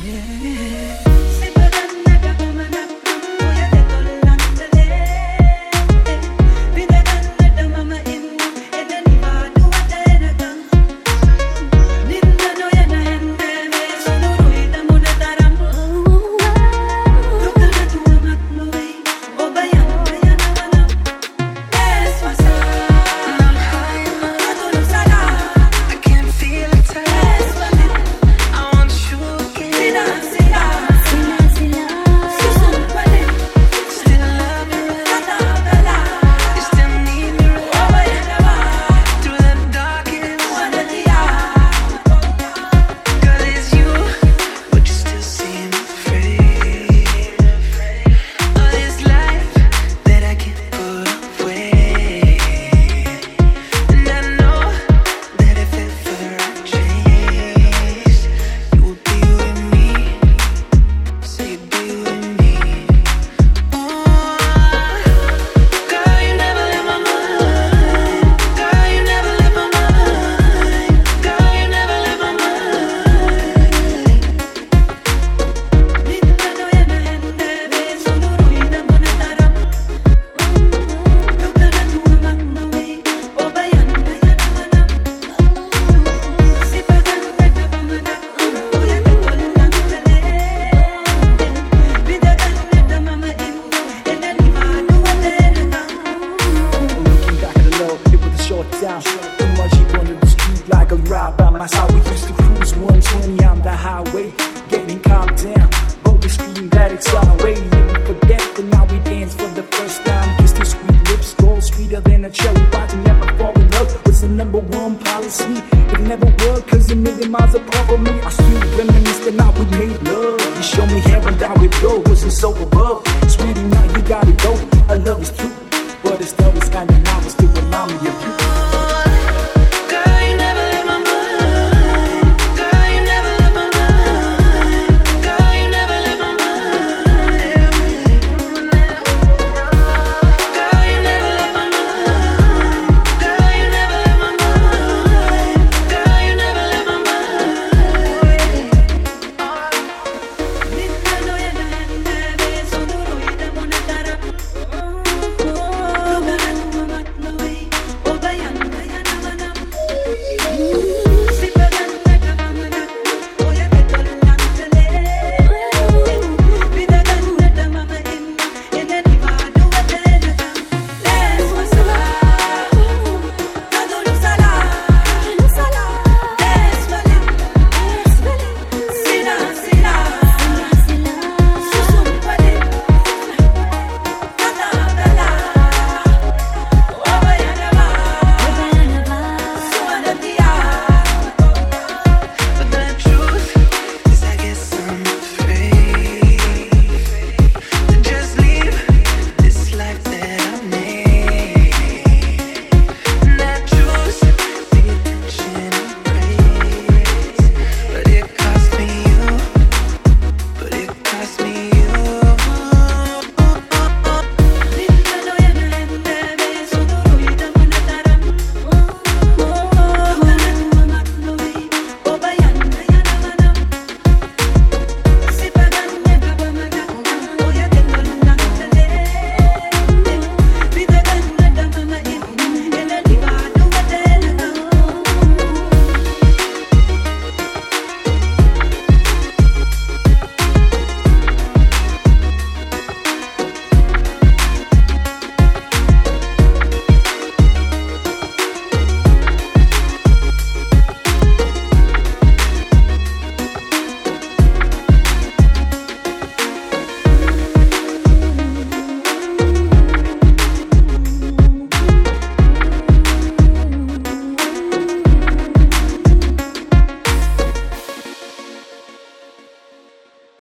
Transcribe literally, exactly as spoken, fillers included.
That's how we used to cruise one twenty on the highway, getting calmed down. But we scream that accelerate, never forget that now we dance for the first time. Kiss the sweet lips, gold sweeter than a cherry pie. To never fall in love was the number one policy. It never worked, cause a million miles apart from me. I still reminisce that now we made love. You show me heaven, down we go, wasn't so above. Sweetie,